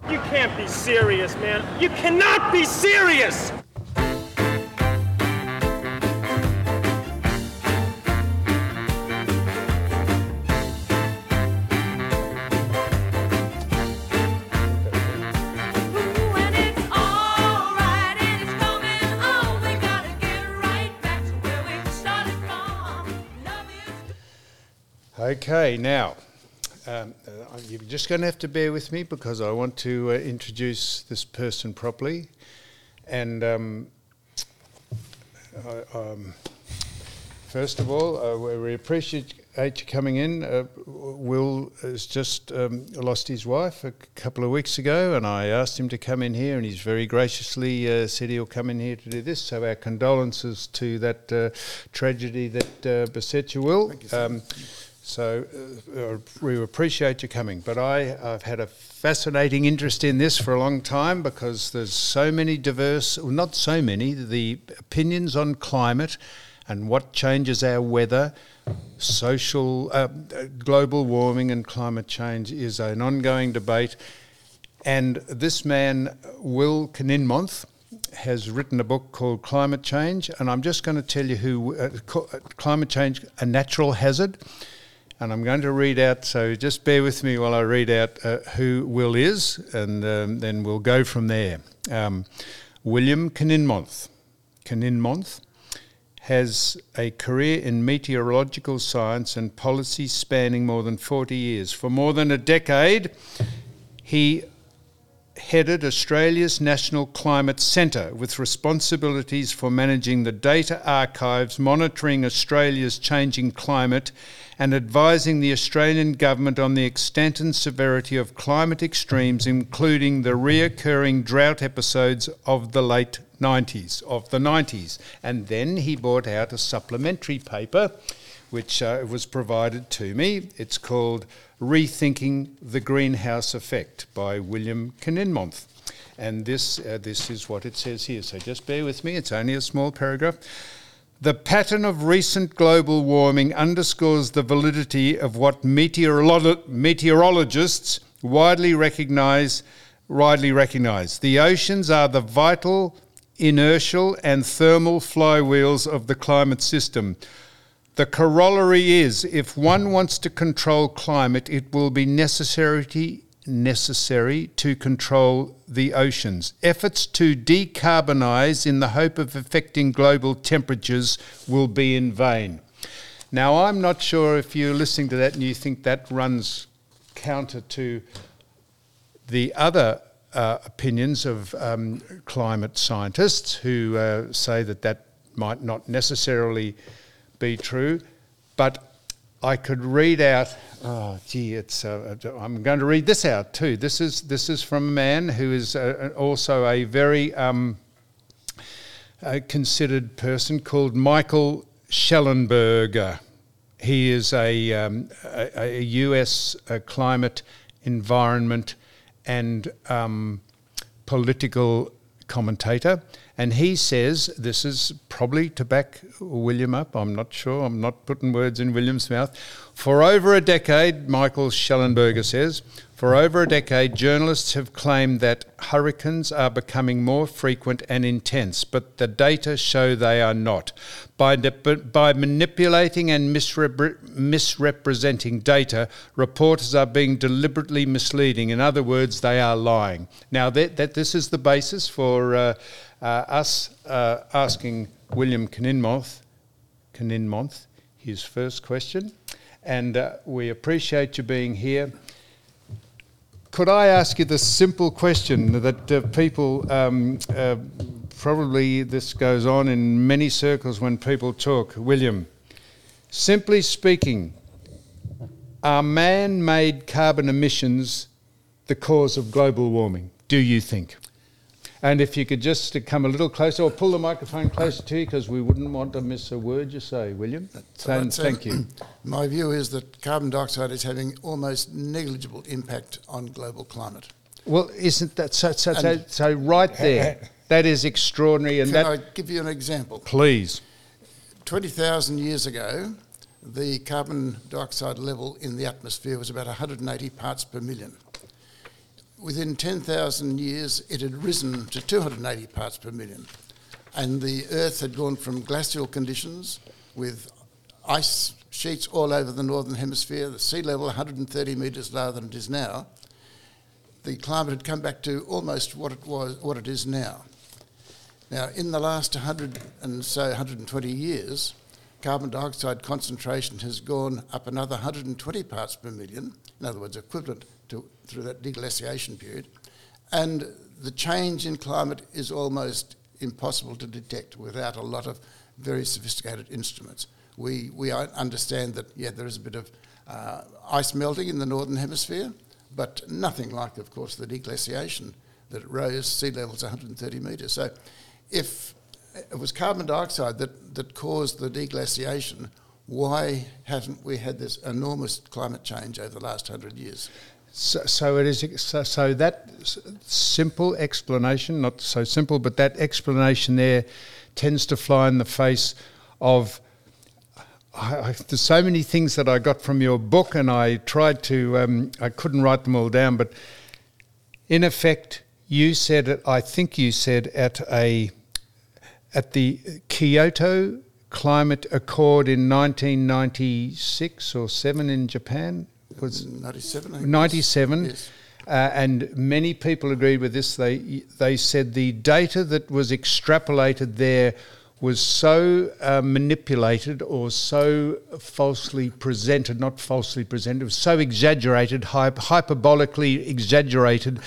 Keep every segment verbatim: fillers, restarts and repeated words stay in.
You can't be serious, man. You cannot be serious! Okay, now, um, uh, you're just going to have to bear with me because I want to uh, introduce this person properly. And um, I, um, first of all, uh, we we appreciate you coming in. Uh, Will has just um, lost his wife a couple of weeks ago, and I asked him to come in here, and he's very graciously uh, said he'll come in here to do this. So our condolences to that uh, tragedy that uh, beset you, Will. Thank you, sir. Um, So uh, we appreciate you coming. But I, I've had a fascinating interest in this for a long time because there's so many diverse, well, not so many, the opinions on climate and what changes our weather, social, uh, global warming and climate change is an ongoing debate. And this man, Will Kininmonth, has written a book called Climate Change. And I'm just going to tell you who, uh, Climate Change, a Natural Hazard. And I'm going to read out, so just bear with me while I read out uh, who Will is, and um, then we'll go from there. Um, William Kininmonth. Kininmonth has a career in meteorological science and policy spanning more than forty years. For more than a decade, he headed Australia's National Climate Centre with responsibilities for managing the data archives, monitoring Australia's changing climate, and advising the Australian government on the extent and severity of climate extremes, including the reoccurring drought episodes of the late nineties, of the nineties. And then he brought out a supplementary paper, which uh, was provided to me. It's called Rethinking the Greenhouse Effect by William Kininmonth. And this, uh, this is what it says here. So just bear with me. It's only a small paragraph. The pattern of recent global warming underscores the validity of what meteorolo- meteorologists widely recognise. Widely recognise. The oceans are the vital, inertial and thermal flywheels of the climate system. The corollary is, if one wants to control climate, it will be necessary necessary to control the oceans. Efforts to decarbonise in the hope of affecting global temperatures will be in vain. Now, I'm not sure if you're listening to that and you think that runs counter to the other uh, opinions of um, climate scientists who uh, say that that might not necessarily be true, but I could read out. Oh, gee, it's. Uh, I'm going to read this out too. This is this is from a man who is uh, also a very um, uh, considered person called Michael Shellenberger. He is a, um, a, a U S uh, climate, environment, and um, political commentator. And he says, this is probably to back William up, I'm not sure, I'm not putting words in William's mouth. For over a decade, Michael Shellenberger says, for over a decade, journalists have claimed that hurricanes are becoming more frequent and intense, but the data show they are not. By, by manipulating and misrepre- misrepresenting data, reporters are being deliberately misleading. In other words, they are lying. Now, that, that this is the basis for uh, uh, us uh, asking William Kininmonth, Kininmonth his first question, and uh, we appreciate you being here. Could I ask you the simple question that uh, people, um, uh, probably this goes on in many circles when people talk. William, simply speaking, are man-made carbon emissions the cause of global warming, do you think? And if you could just come a little closer, or pull the microphone closer to you, because we wouldn't want to miss a word you say, William. So, right, thank so you. My view is that carbon dioxide is having almost negligible impact on global climate. Well, isn't that so? So, so, so right there, that is extraordinary. And Can that, I give you an example? Please. twenty thousand years ago, the carbon dioxide level in the atmosphere was about one hundred eighty parts per million. within ten thousand years, it had risen to two hundred eighty parts per million. And the Earth had gone from glacial conditions with ice sheets all over the northern hemisphere, the sea level one hundred thirty metres lower than it is now. The climate had come back to almost what it was, what it is now. Now, in the last one hundred and so one hundred twenty years, carbon dioxide concentration has gone up another one hundred twenty parts per million, in other words, equivalent to through that deglaciation period, and the change in climate is almost impossible to detect without a lot of very sophisticated instruments. We we understand that, yeah, there is a bit of uh, ice melting in the northern hemisphere, but nothing like, of course, the deglaciation that rose sea levels one hundred thirty metres. So if it was carbon dioxide that, that caused the deglaciation, why haven't we had this enormous climate change over the last hundred years? So, so it is. So, so that s- simple explanation, not so simple, but that explanation there tends to fly in the face of. I, I, there's so many things that I got from your book, and I tried to. Um, I couldn't write them all down, but in effect, you said it. I think you said at a at the Kyoto Climate Accord in nineteen ninety-six or seven in Japan. Was ninety-seven. ninety-seven, Yes. uh, and many people agreed with this. They they said the data that was extrapolated there was so uh, manipulated or so falsely presented, not falsely presented, it was so exaggerated, hyper, hyperbolically exaggerated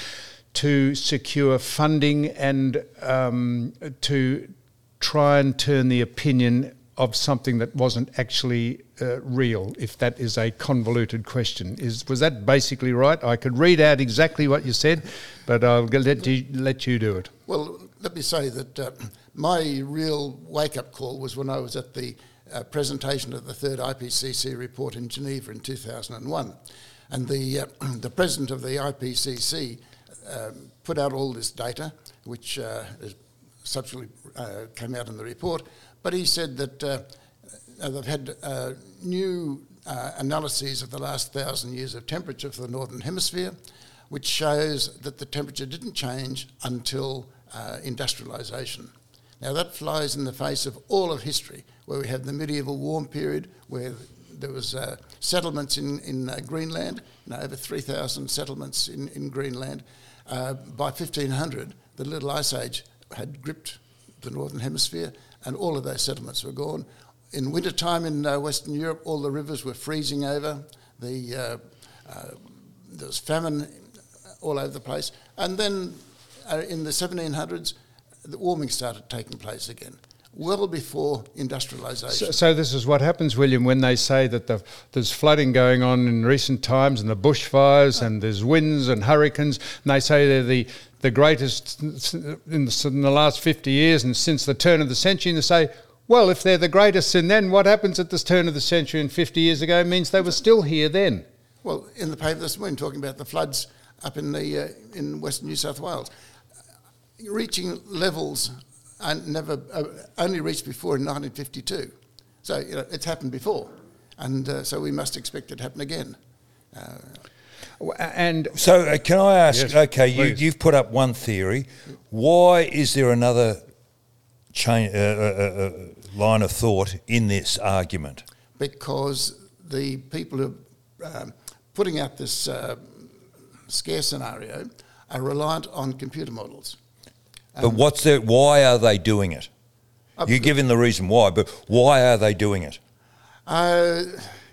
to secure funding and um, to try and turn the opinion of something that wasn't actually uh, real, if that is a convoluted question. Is was that basically right? I could read out exactly what you said, but I'll let you, let you do it. Well, let me say that uh, my real wake-up call was when I was at the uh, presentation of the third I P C C report in Geneva in two thousand one. And the, uh, the president of the I P C C um, put out all this data, which uh, is subsequently uh, came out in the report. But he said that uh, they've had uh, new uh, analyses of the last thousand years of temperature for the Northern Hemisphere, which shows that the temperature didn't change until uh, industrialisation. Now that flies in the face of all of history, where we have the medieval warm period, where there was uh, settlements in, in uh, Greenland, you know, over three thousand settlements in, in Greenland. Uh, by fifteen hundred, the Little Ice Age had gripped the Northern Hemisphere, and all of those settlements were gone. In wintertime in uh, Western Europe, all the rivers were freezing over. The, uh, uh, there was famine all over the place. And then uh, in the seventeen hundreds, the warming started taking place again, well before industrialisation. So, so this is what happens, William, when they say that the, there's flooding going on in recent times and the bushfires and there's winds and hurricanes, and they say they're the, the greatest in the, in the last fifty years and since the turn of the century, and they say, well, if they're the greatest, and then what happens at this turn of the century and fifty years ago means they were still here then. Well, in the paper this morning, talking about the floods up in the uh, in Western New South Wales, reaching levels and never uh, only reached before in nineteen fifty-two. So you know, it's happened before, and uh, so we must expect it to happen again. Uh, And So uh, can I ask, Yes, okay, you, please. you've put up one theory. Why is there another chain, uh, uh, uh, line of thought in this argument? because the people who are um, putting out this uh, scare scenario are reliant on computer models. But what's the, why are they doing it? Uh, You're giving the reason why, but why are they doing it? Uh,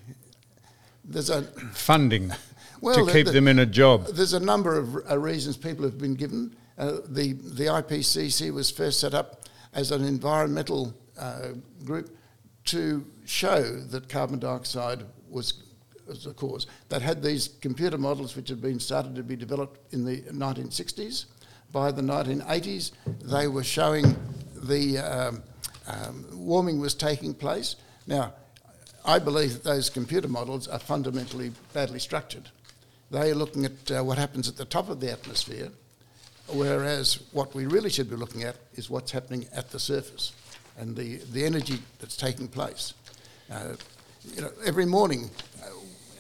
there's a funding well, to keep the, them in a job. There's a number of uh, reasons people have been given. Uh, the the I P C C was first set up as an environmental uh, group to show that carbon dioxide was, was the cause. That had these computer models which had been started to be developed in the nineteen sixties. By the nineteen eighties, they were showing the um, um, warming was taking place. Now, I believe that those computer models are fundamentally badly structured. They are looking at uh, what happens at the top of the atmosphere, whereas what we really should be looking at is what's happening at the surface and the, the energy that's taking place. Uh, you know, every morning uh,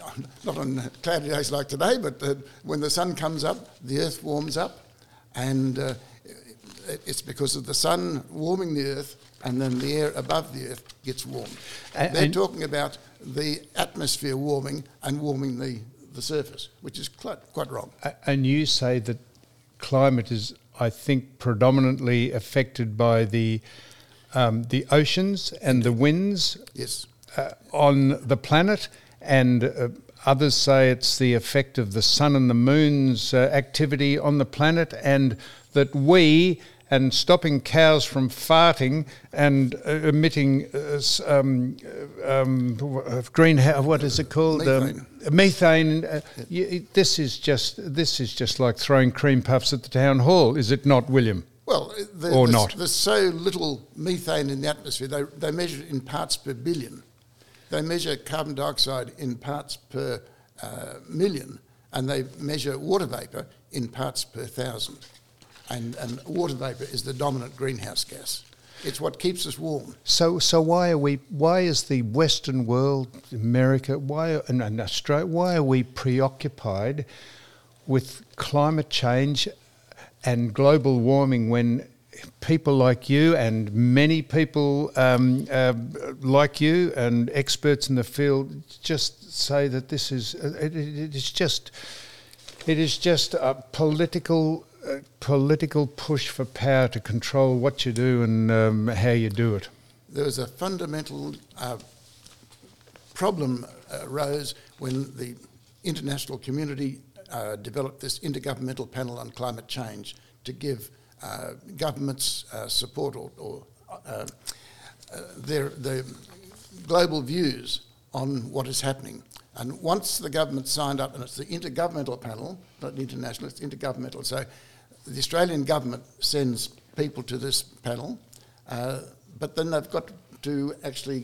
not on cloudy days like today, but uh, when the sun comes up, the earth warms up, and uh, it's because of the sun warming the earth, and then the air above the earth gets warmed. And, They're and talking about the atmosphere warming and warming the, the surface, which is quite, quite wrong. and you say that climate is, I think, predominantly affected by the um, the oceans and the winds Yes. uh, on the planet, and uh, others say it's the effect of the sun and the moon's uh, activity on the planet, and that we, and stopping cows from farting and uh, emitting uh, s- um, uh, um, uh, greenhouse, what is it called? Methane. Um, methane. Uh, you, this is just this is just like throwing cream puffs at the town hall, is it not, William? Well, the, Or there's, not. there's so little methane in the atmosphere. They, they measure it in parts per billion. They measure carbon dioxide in parts per uh, million, and they measure water vapour in parts per thousand. And, and water vapour is the dominant greenhouse gas. It's what keeps us warm. So, so why are we? Why is the Western world, America, why and, and Australia, why are we preoccupied with climate change and global warming when people like you and many people um, uh, like you and experts in the field just say that this is it, it, it is just it is just a political. A political push for power to control what you do and um, how you do it. There was a fundamental uh, problem arose when the international community uh, developed this Intergovernmental Panel on Climate Change to give uh, governments uh, support or, or uh, uh, their, their global views on what is happening. And once the government signed up, and it's the Intergovernmental Panel, not international, it's intergovernmental, so the Australian government sends people to this panel, uh, but then they've got to actually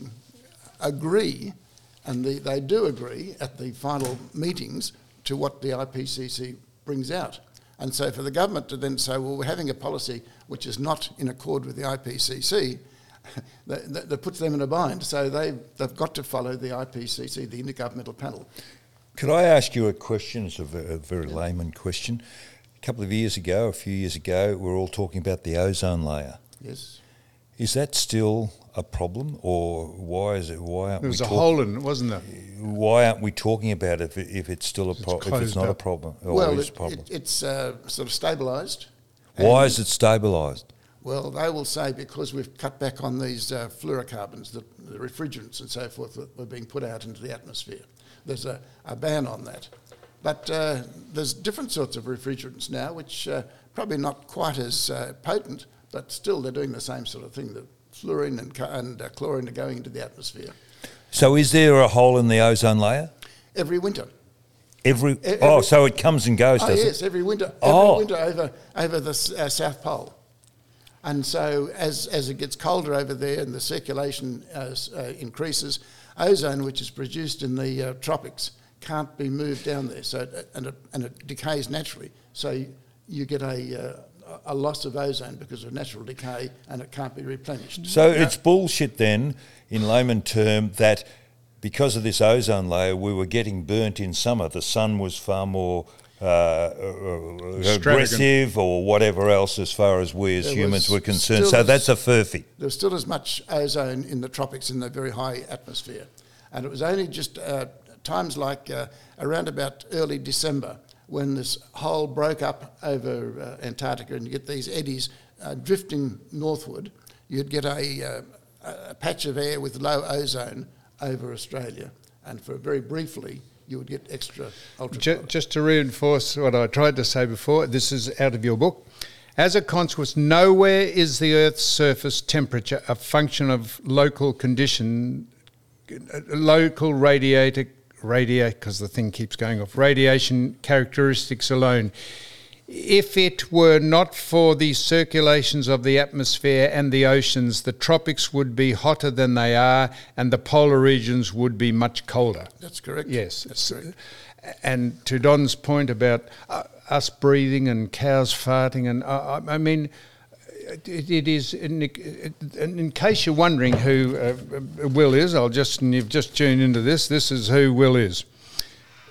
agree, and the, they do agree at the final meetings to what the I P C C brings out. And so for the government to then say, well, we're having a policy which is not in accord with the I P C C, that, that, that puts them in a bind. So they, they've got to follow the I P C C, the Intergovernmental Panel. Could I ask you a question? It's a very, a very layman question. A couple of years ago, a few years ago, we were all talking about the ozone layer. Yes. Is that still a problem, or why is it? Why aren't There was we a talk- hole in it, wasn't there? Why aren't we talking about it if, it, if it's still a pro- if it's closed not a up. problem or Well, is it, a problem? it, it's uh, sort of stabilised. Why And- is it stabilised? Well, they will say because we've cut back on these uh, fluorocarbons, the, the refrigerants and so forth that were being put out into the atmosphere. There's a, a ban on that. But uh, there's different sorts of refrigerants now, which uh, probably not quite as uh, potent, but still they're doing the same sort of thing. The fluorine and, ca- and uh, chlorine are going into the atmosphere So is there a hole in the ozone layer? every winter. Every, E- every- oh, so it comes and goes, Oh does yes, it? every winter, every Oh. winter over over the s- uh, South Pole. And so as, as it gets colder over there and the circulation uh, s- uh, increases, ozone, which is produced in the uh, tropics, can't be moved down there. So it, and, it, and it decays naturally. So you, you get a, uh, a loss of ozone because of natural decay, and it can't be replenished. So it's bullshit then, in layman term, that because of this ozone layer, we were getting burnt in summer. The sun was far more uh, uh, aggressive or whatever else as far as we as There humans was were concerned. still So as- that's a furphy. There's still as much ozone in the tropics in the very high atmosphere. And it was only just uh, times like uh, around about early December when this hole broke up over uh, Antarctica and you get these eddies uh, drifting northward, you'd get a, uh, a patch of air with low ozone over Australia. And for very briefly, you would get extra ultraviolet. Just, just to reinforce what I tried to say before, this is out of your book. As a consequence, nowhere is the Earth's surface temperature a function of local condition, uh, local radiator, radiate, because the thing keeps going off, radiation characteristics alone. If it were not for the circulations of the atmosphere and the oceans, the tropics would be hotter than they are and the polar regions would be much colder. That's correct. Yes. That's correct. And to Don's point about uh, us breathing and cows farting, and uh, I mean, it, it is, in, in case you're wondering who uh, Will is, I'll just, and you've just tuned into this, this is who Will is.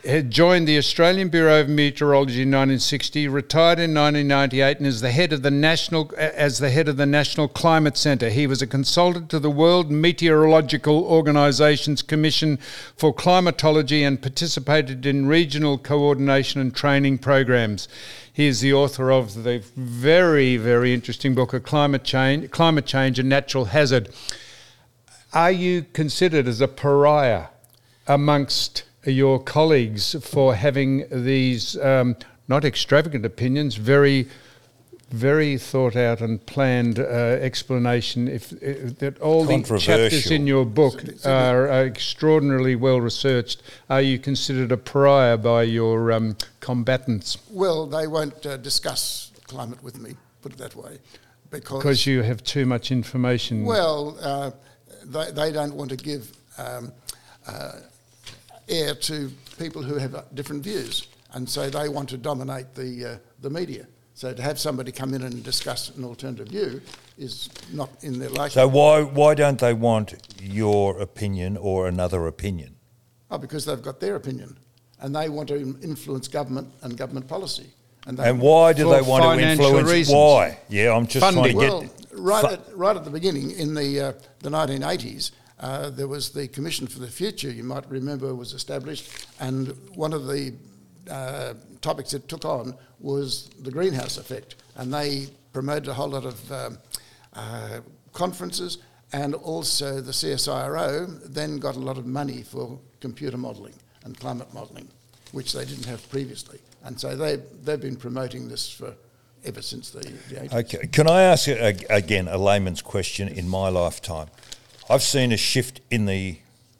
had joined the Australian Bureau of Meteorology in nineteen sixty, retired in nineteen ninety-eight, and is the head of the national as the head of the National Climate Centre. He was a consultant to the World Meteorological Organisation's Commission for Climatology and participated in regional coordination and training programs. He is the author of the very, very interesting book of Climate Change, Climate Change and Natural Hazard. Are you considered as a pariah amongst your colleagues for having these um, not extravagant opinions, very, very thought out and planned uh, explanation? If, if that all the chapters in your book are, are extraordinarily well researched, are you considered a pariah by your um, combatants? Well, they won't uh, discuss climate with me, put it that way, because because you have too much information. Well, uh, they they don't want to give Um, uh, air to people who have different views, and so they want to dominate the uh, the media. So to have somebody come in and discuss an alternative view is not in their liking. So why why don't they want your opinion or another opinion? Oh, because they've got their opinion, and they want to influence government and government policy. And, they And why do For they want to financial influence? reasons. Why? Yeah, I'm just Funding. trying to well, get. right fu- at right at the beginning in the uh, the nineteen eighties. Uh, there was the Commission for the Future, you might remember, was established, and one of the uh, topics it took on was the greenhouse effect, and they promoted a whole lot of um, uh, conferences, and also the C S I R O then got a lot of money for computer modelling and climate modelling, which they didn't have previously, and so they, they've been promoting this for ever since the, the eighties. Okay, can I ask you ag- again a layman's question? In my lifetime, I've seen a shift in the,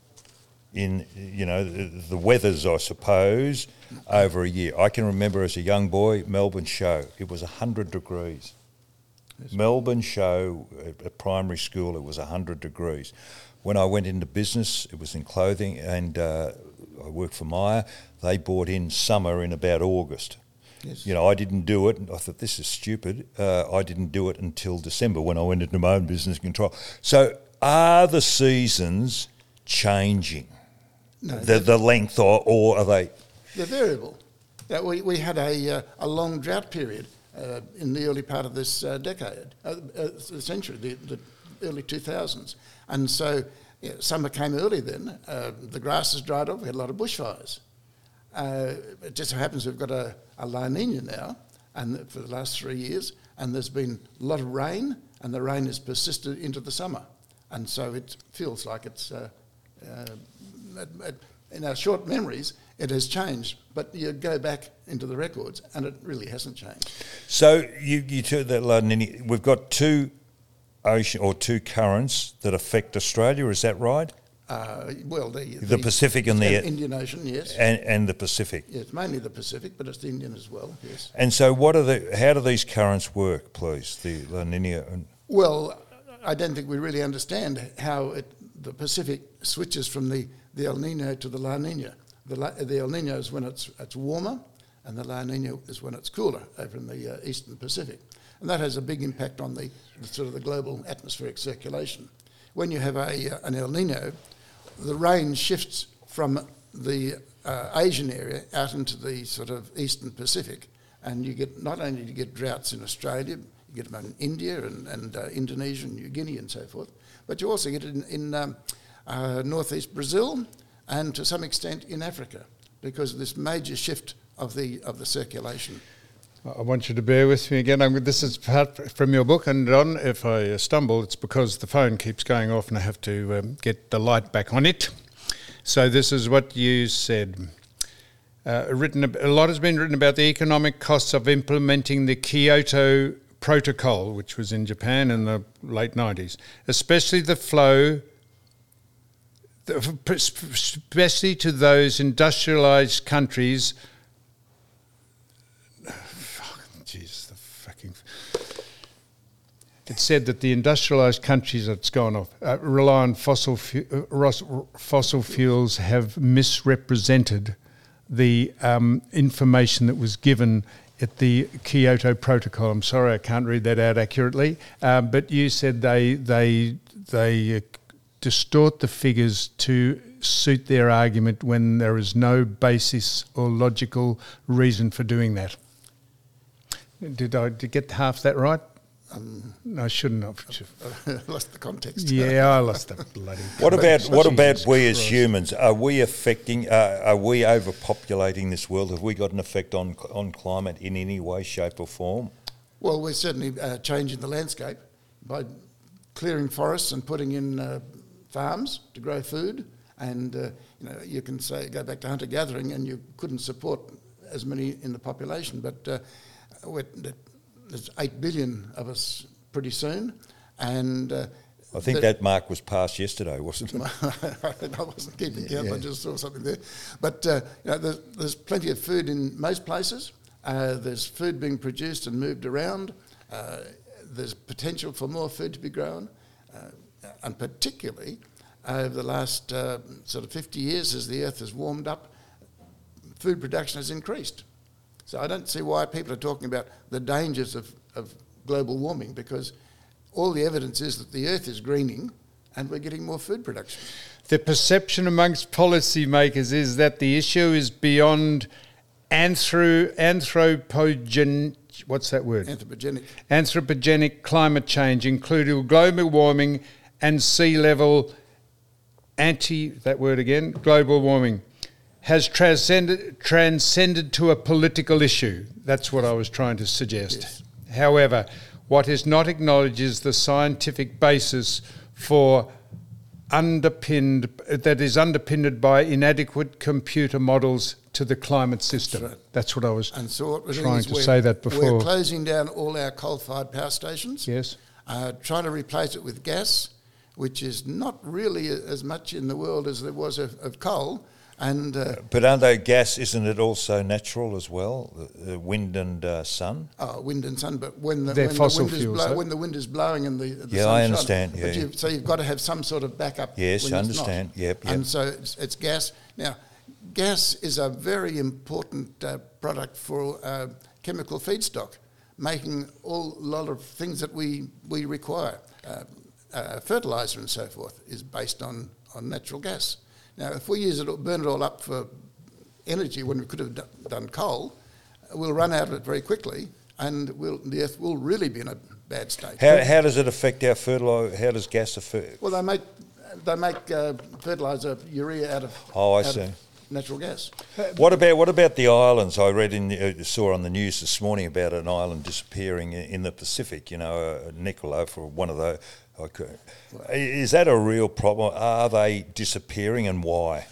in you know the, the weathers, I suppose, over a year. I can remember as a young boy, Melbourne Show. It was a hundred degrees. Yes. Melbourne Show at, at primary school, it was a hundred degrees. When I went into business, it was in clothing, and uh, I worked for Myer. They brought in summer in about August. Yes. You know, I didn't do it. I thought, this is stupid. Uh, I didn't do it until December when I went into my own business control. So are the seasons changing? No, the, the length, or, or are they? They're variable. Yeah, we, we had a, uh, a long drought period uh, in the early part of this uh, decade, uh, uh, the century, the, the early two thousands. And so yeah, summer came early then. Uh, the grass has dried off. We had a lot of bushfires. Uh, it just so happens we've got a, a La Nina now, and for the last three years, and there's been a lot of rain, and the rain has persisted into the summer. And so it feels like it's, uh, uh, at, at, in our short memories, it has changed. But you go back into the records, and it really hasn't changed. So you, you took that La Nina. We've got two ocean or two currents that affect Australia. Is that right? Uh, well, the, The, the Pacific and the Indian Ocean, yes. and, and the Pacific. Yeah, it's mainly the Pacific, but it's the Indian as well, yes. And so, what are the? How do these currents work, please? The La Nina. And Well, I don't think we really understand how it, the Pacific switches from the, the El Nino to the La Nina. The, La, the El Nino is when it's it's warmer, and the La Nina is when it's cooler over in the uh, eastern Pacific. And that has a big impact on the, the sort of the global atmospheric circulation. When you have a uh, an El Nino, the rain shifts from the uh, Asian area out into the sort of eastern Pacific, and you get not only do you get droughts in Australia, you get them in India and, and uh, Indonesia and New Guinea and so forth, but you also get it in, in um, uh, northeast Brazil and to some extent in Africa because of this major shift of the of the circulation. I want you to bear with me again. I'm, this is part from your book, and Don, if I stumble, it's because the phone keeps going off and I have to um, get the light back on it. So this is what you said. Uh, written a lot has been written about the economic costs of implementing the Kyoto Protocol, which was in Japan in the late nineties, especially the flow, especially to those industrialised countries. Jesus, the fucking. It said that the industrialised countries, it's gone off, uh, rely on fossil fu- uh, fossil fuels have misrepresented the um, information that was given at the Kyoto Protocol. I'm sorry, I can't read that out accurately, uh, but you said they they they uh, distort the figures to suit their argument when there is no basis or logical reason for doing that. Did I did get half that right? Um, no, I shouldn't have. I lost the context. Yeah, I lost the bloody. What about what about Jesus we as Christ. humans? Are we affecting? Uh, are we overpopulating this world? Have we got an effect on on climate in any way, shape, or form? Well, we're certainly uh, changing the landscape by clearing forests and putting in uh, farms to grow food. And uh, you know, you can say go back to hunter gathering, and you couldn't support as many in the population, but uh, we're, there's eight billion of us pretty soon, and uh, I think the, that mark was passed yesterday, wasn't it? I wasn't keeping count. Yeah. I just saw something there, but uh, you know, there's, there's plenty of food in most places. Uh, there's food being produced and moved around. Uh, there's potential for more food to be grown, uh, and particularly over the last uh, sort of fifty years, as the earth has warmed up, food production has increased. So I don't see why people are talking about the dangers of, of global warming, because all the evidence is that the earth is greening and we're getting more food production. The perception amongst policymakers is that the issue is beyond anthro, anthropogen, what's that word? Anthropogenic. Anthropogenic climate change, including global warming and sea level anti, that word again, global warming, has transcended, transcended to a political issue. That's what I was trying to suggest. Yes. However, what is not acknowledged is the scientific basis for underpinned, that is underpinned by inadequate computer models to the climate system. That's right. That's what I was And so what we're doing trying is to we're, say that before. we're closing down all our coal-fired power stations. Yes. Uh, trying to replace it with gas, which is not really as much in the world as there was of, of coal. And uh, But aren't they gas? Isn't it also natural as well? The, the wind and uh, sun. oh, wind and sun. But when the, They're when, fossil the wind is fuels, blow, though. when the wind is blowing and the, the Yeah, sun I shines, understand, but yeah. you, so you've got to have some sort of backup. Yes, when I it's understand. not. Yep, yep. And so it's, it's gas. Now, gas is a very important uh, product for uh, chemical feedstock, making all lot of things that we we require. Uh, uh, fertilizer and so forth is based on, on natural gas. Now, if we use it, or burn it all up for energy when we could have d- done coal, we'll run out of it very quickly, and we'll, the earth will really be in a bad state. How, how does it affect our fertilizer? How does gas affect? Well, they make they make uh, fertilizer urea out of Oh, I out see. of natural gas. What about what about the islands? I read in the, uh, saw on the news this morning about an island disappearing in, in the Pacific. You know, uh, Nicola for one of those. Okay. Is that a real problem? Are they disappearing, and why?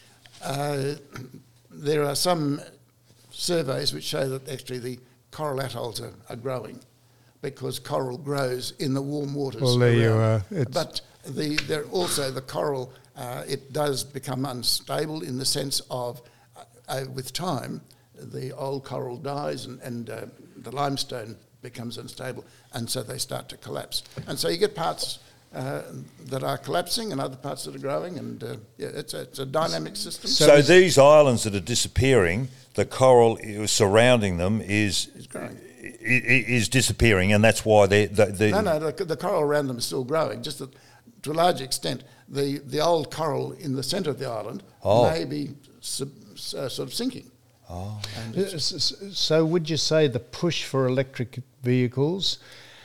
Uh, there are some surveys which show that actually the coral atolls are, are growing, because coral grows in the warm waters. Well, there you around. are. It's- But the, there also the coral, uh, it does become unstable in the sense of, uh, uh, with time, the old coral dies and, and uh, the limestone becomes unstable, and so they start to collapse. And so you get parts uh, that are collapsing and other parts that are growing, and uh, yeah, it's a, it's a dynamic system. So, So is- these islands that are disappearing, the coral i- surrounding them is It's growing. i- i- is disappearing, and that's why they the, the No, no, the, the coral around them is still growing, just that to a large extent, the, the old coral in the centre of the island Oh. may be sub, uh, sort of sinking. Oh. And it's- S- s- So would you say the push for electric vehicles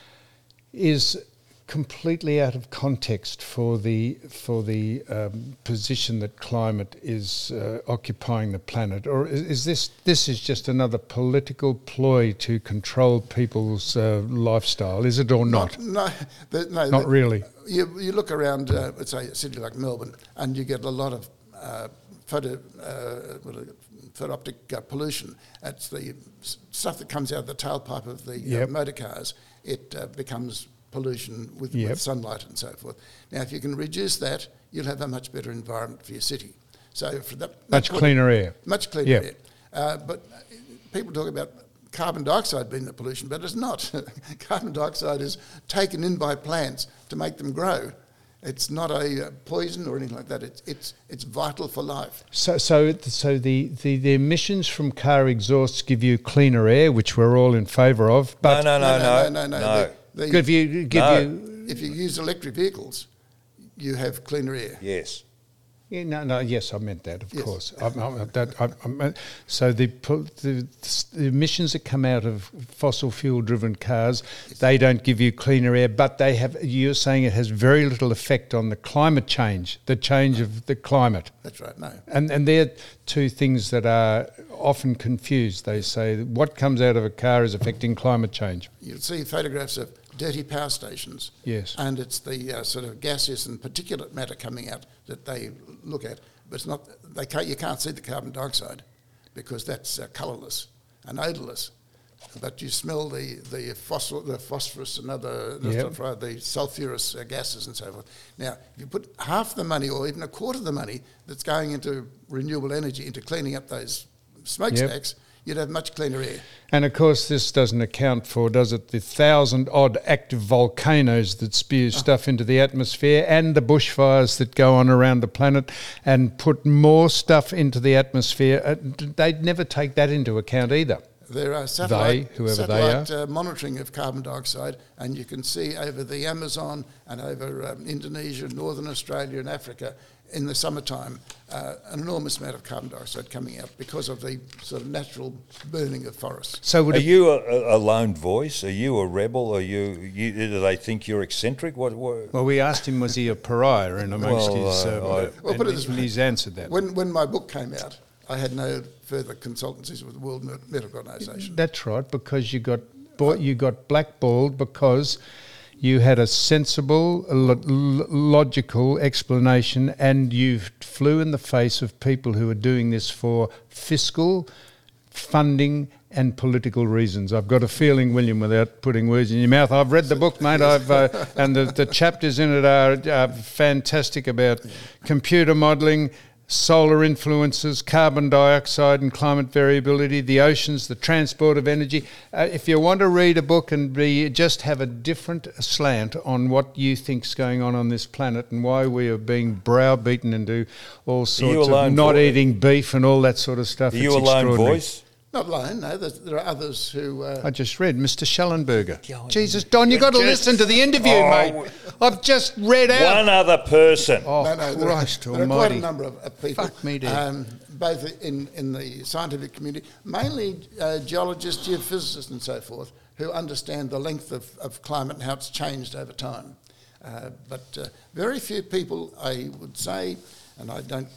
is completely out of context for the for the um, position that climate is uh, occupying the planet, or is, is this this is just another political ploy to control people's uh, lifestyle? Is it or not? No, the, no, Not the- really. You, you look around, uh, let's say, a city like Melbourne, and you get a lot of uh, photo, uh, what is it, photo optic uh, pollution. That's the s- stuff that comes out of the tailpipe of the Yep. uh, motor cars. It uh, becomes pollution with, Yep. with sunlight and so forth. Now, if you can reduce that, you'll have a much better environment for your city. So for that, that Much point- cleaner air. Much cleaner Yep. air. Uh, but uh, people talk about carbon dioxide being the pollution, but it's not. Carbon dioxide is taken in by plants to make them grow. It's not a uh, poison or anything like that. It's it's it's vital for life. So, so, so the, the, the emissions from car exhausts give you cleaner air, which we're all in favour of. But no, no, no, no, no. no. The- the- give you give No. you if you use electric vehicles, you have cleaner air. Yes. Yeah, no, no, yes, I meant that, of Yes. course. I, I, that, I, I, so the, the, the emissions that come out of fossil fuel-driven cars, they don't give you cleaner air, but they have. You're saying it has very little effect on the climate change, the change of the climate. That's right, no. And and they're two things that are often confused. They say what comes out of a car is affecting climate change. You'll see photographs of dirty power stations. Yes. And it's the uh, sort of gaseous and particulate matter coming out that they look at. But it's not, they can't, you can't see the carbon dioxide because that's uh, colourless and odourless. But you smell the, the, fossil, the phosphorus and other, Yep. the sulphurous uh, gases and so forth. Now, if you put half the money or even a quarter of the money that's going into renewable energy, into cleaning up those smokestacks, yep. you'd have much cleaner air. And of course, this doesn't account for, does it, the thousand odd active volcanoes that spew oh. stuff into the atmosphere and the bushfires that go on around the planet and put more stuff into the atmosphere. Uh, they'd never take that into account either. There are satellite, they, whoever satellite they are. Uh, monitoring of carbon dioxide, and you can see over the Amazon and over um, Indonesia, Northern Australia and Africa in the summertime uh, an enormous amount of carbon dioxide coming out because of the sort of natural burning of forests. So would are it, you a, a lone voice? Are you a rebel? Are you, you? Do they think you're eccentric? What? what? Well, we asked him, was he a pariah? And amongst Well, his, uh, uh, I- Well, and put it this way. he's answered that. When when my book came out, I had no further consultancies with the World Medical Organisation. That's right, because you got bought, you got blackballed because you had a sensible, lo- logical explanation, and you flew in the face of people who are doing this for fiscal, funding, and political reasons. I've got a feeling, William, without putting words in your mouth, I've read the book, mate. I've uh, and the, the chapters in it are, are fantastic about computer modelling, solar influences, carbon dioxide and climate variability, the oceans, the transport of energy. Uh, if you want to read a book and be just have a different slant on what you think's going on on this planet and why we are being browbeaten into all sorts of not voice? eating beef and all that sort of stuff. Are It's you a lone extraordinary. voice? Not alone, no. There's, there are others who... Uh, I just read Mister Schellenberger. Jesus, Don, you got to listen to the interview, Oh, mate. I've just read out. One other person. Oh, no, no, there are- Christ there are, quite almighty. a number of, of people, Fuck me dead. um, both in, in the scientific community, mainly uh, geologists, geophysicists and so forth, who understand the length of, of climate and how it's changed over time. Uh, but uh, very few people, I would say, and I don't,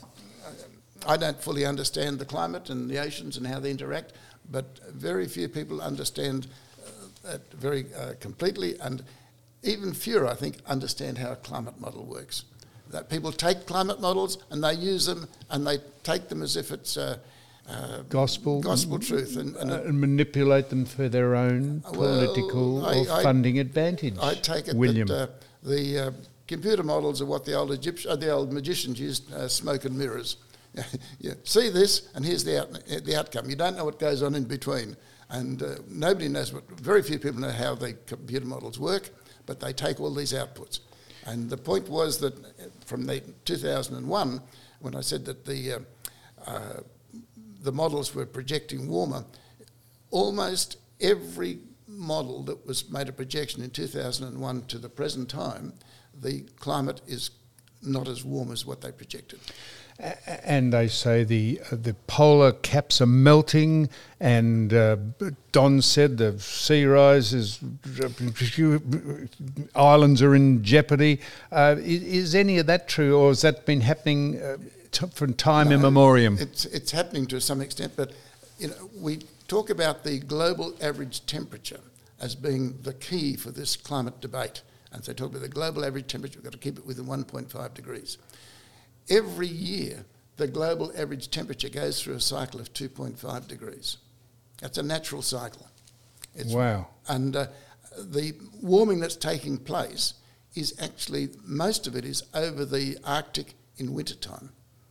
I don't fully understand the climate and the oceans and how they interact, but very few people understand uh, that very uh, completely, and even fewer, I think, understand how a climate model works. That people take climate models and they use them and they take them as if it's uh, uh, Gospel, gospel truth, and, and uh, and manipulate them for their own Well, political I- or I- funding advantage. I take it William. that uh, the uh, computer models are what the old Egypt- uh, the old magicians used, uh, smoke and mirrors. Yeah, see this, and here's the out- the outcome. You don't know what goes on in between, and uh, nobody knows what. Very few people know how the computer models work, but they take all these outputs. And the point was that from the two thousand one, when I said that the uh, uh, the models were projecting warmer, almost every model that was made a projection in two thousand one to the present time, the climate is not as warm as what they projected. And they say the uh, the polar caps are melting, and uh, Don said the sea rise is, islands are in jeopardy. Uh, is, is any of that true, or has that been happening uh, t- from time No, immemorial? It's it's happening to some extent, but you know, we talk about the global average temperature as being the key for this climate debate. And so talk about the global average temperature, we've got to keep it within one point five degrees. Every year, the global average temperature goes through a cycle of two point five degrees. That's a natural cycle. It's, Wow. And uh, the warming that's taking place is actually, most of it is over the Arctic in wintertime.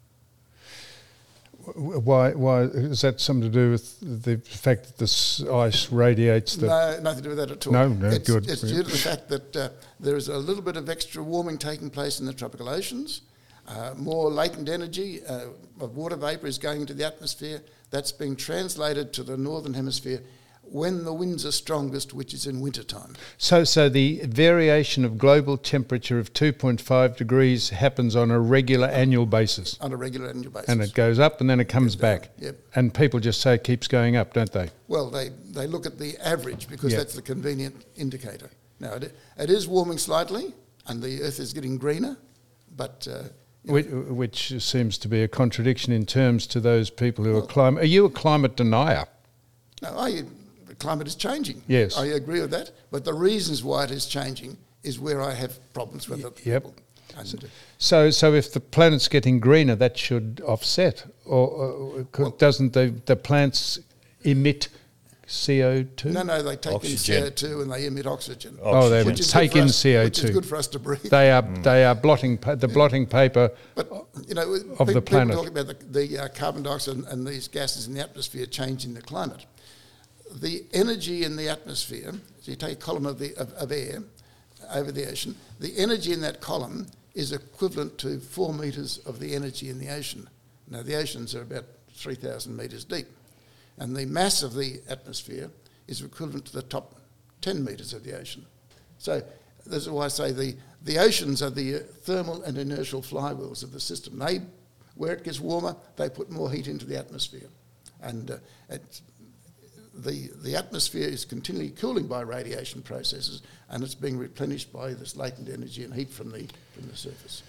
Why? Why is that something to do with the fact that this ice radiates? The No, nothing to do with that at all. No, no, it's, good. It's due to the fact that uh, there is a little bit of extra warming taking place in the tropical oceans. Uh, more latent energy uh, of water vapour is going into the atmosphere. That's being translated to the northern hemisphere when the winds are strongest, which is in wintertime. So, so the variation of global temperature of two point five degrees happens on a regular annual basis. On a regular annual basis. And it goes up and then it comes back. Yep. And people just say it keeps going up, don't they? Well, they, they look at the average because Yep. that's the convenient indicator. Now, it, it is warming slightly and the Earth is getting greener, but... Uh, Which, which seems to be a contradiction in terms to those people who are climate... Are you a climate denier? no, I, the climate is changing. Yes. I agree with that. But the reasons why it is changing is where I have problems with other Yep. people. And, uh, So, so if the planet's getting greener, that should offset, or, or could- Well- doesn't the, the plants emit C O two? no, no, they take Oxygen. in C O two and they emit oxygen. Oh, they which is take good for in us- C O two. Which is good for us to breathe. They are they are blotting pa- the blotting paper. But, you know, of pe- the planet. people talk about the, the uh, carbon dioxide and, and these gases in the atmosphere changing the climate. The energy in the atmosphere, so you take a column of, the, of, of air over the ocean, the energy in that column is equivalent to four metres of the energy in the ocean. Now, the oceans are about three thousand metres deep, and the mass of the atmosphere is equivalent to the top ten metres of the ocean. So this is why I say the, the oceans are the thermal and inertial flywheels of the system. They, where it gets warmer, they put more heat into the atmosphere. And uh, it's, the, the atmosphere is continually cooling by radiation processes, and it's being replenished by this latent energy and heat from the, from the surface.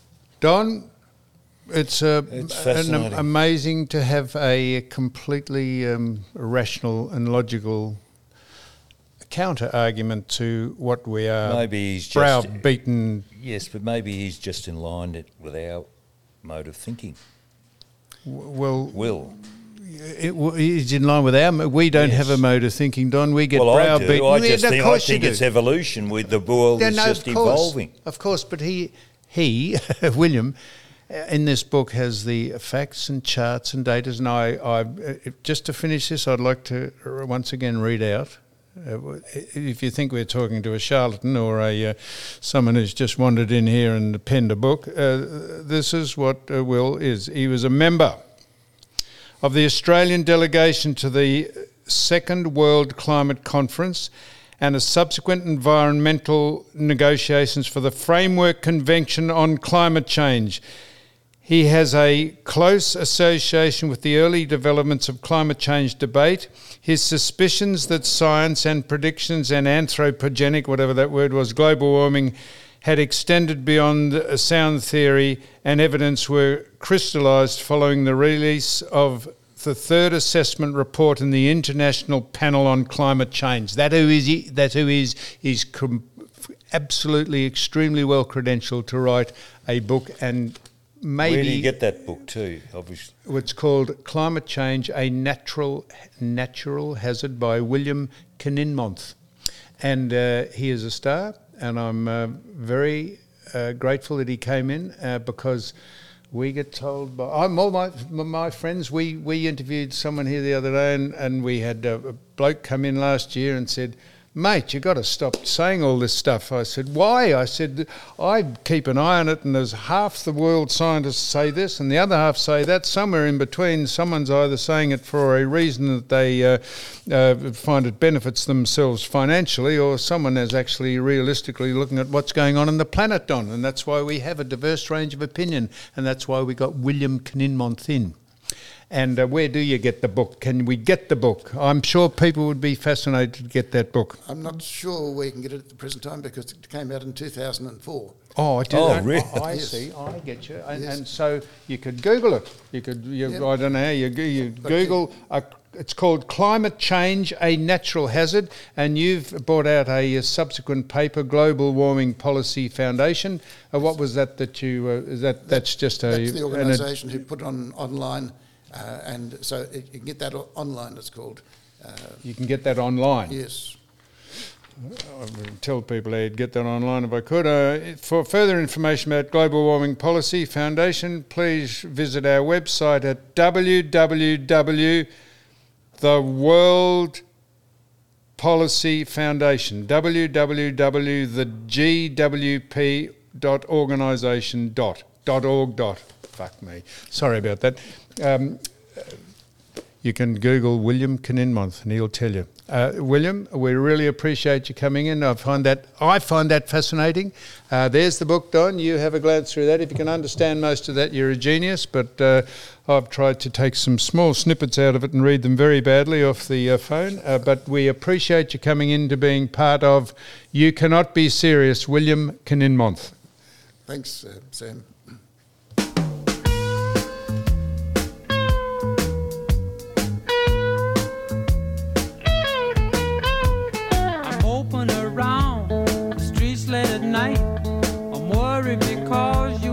Don, it's, uh, It's an, fascinating. amazing to have a completely um, rational and logical counter argument to what we are Maybe he's just browbeaten. yes, but maybe he's just in line it- with our mode of thinking. w- Well, Will. it, w- it's in line with our. mo- We don't Yes. have a mode of thinking, Don. We get Well, I browbeaten. do. I Yeah, just of think I course you think do. it's evolution. With the world Yeah, is no, just of course, evolving. Of course, but he, he, William, uh, in this book has the facts and charts and data. And I, I, uh, just to finish this, I'd like to uh, once again read out. Uh, if you think we're talking to a charlatan or a uh, someone who's just wandered in here and penned a book, uh, this is what uh, Will is. He was a member of the Australian delegation to the Second World Climate Conference and a subsequent environmental negotiations for the Framework Convention on Climate Change. He has a close association with the early developments of climate change debate. His suspicions that science and predictions and anthropogenic, whatever that word was, global warming, had extended beyond a sound theory and evidence were crystallised following the release of the third assessment report in the International Panel on Climate Change. That who is he, that who is is com- absolutely extremely well credentialed to write a book, and maybe Where do you get that book too? Obviously, it's called Climate Change, a Natural Natural Hazard by William Kninmonth. And uh, he is a star, and I'm uh, very uh, grateful that he came in uh, because we get told by I'm all my my friends. We we interviewed someone here the other day, and, and we had a, a bloke come in last year and said, "Mate, you got to stop saying all this stuff." I said, "Why?" I said, "I keep an eye on it, and there's half the world scientists say this, and the other half say that. Somewhere in between, someone's either saying it for a reason that they uh, uh, find it benefits themselves financially, or someone is actually realistically looking at what's going on in the planet, Don. And that's why we have a diverse range of opinion, and that's why we got William Kninmonth in." And uh, where do you get the book? Can we get the book? I'm sure people would be fascinated to get that book. I'm not sure where you can get it at the present time because it came out in two thousand four. Oh, I do. Oh, that. really? Oh, I Yes. see. I get you. And, Yes. and so you could Google it. You could. You, Yep. I don't know how you, go- you But Google. A, it's called Climate Change: A Natural Hazard, and you've brought out a, uh subsequent paper, Global Warming Policy Foundation. Uh, what was that? That you? Uh, is that that's just a. That's the an- organisation who put it on online, uh, and so it, you can get that o- online. It's called. Uh, you can get that online. yes. I would tell people they'd get that online if I could. Uh, for further information about Global Warming Policy Foundation, please visit our website at w w w dot the World Policy Foundation, w w w dot the g w p dot organisation dot org dot. Fuck me. Sorry about that. Um, you can Google William Kninmonth and he'll tell you. Uh, William, we really appreciate you coming in. I find that I find that fascinating. Uh, there's the book, Don. You have a glance through that. If you can understand most of that, you're a genius. But uh, I've tried to take some small snippets out of it and read them very badly off the uh, phone. Uh, but we appreciate you coming in to being part of You Cannot Be Serious, William Kininmonth. Thanks, uh, Sam. Late at night, I'm worried because you